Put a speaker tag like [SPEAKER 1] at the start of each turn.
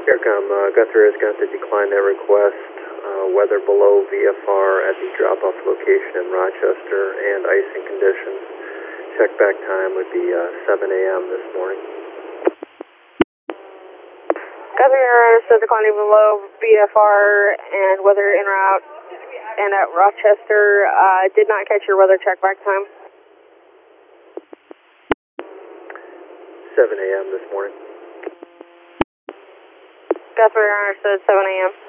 [SPEAKER 1] Aircom, Guthrie is going to decline that request. Weather below VFR at the drop-off location in Rochester and icing conditions. Check back time would be 7 a.m. this morning.
[SPEAKER 2] Guthrie is declining below VFR and weather en route and at Rochester. Did not catch your weather check back time.
[SPEAKER 1] 7 a.m. this morning.
[SPEAKER 2] Guthrie understood 7 a.m.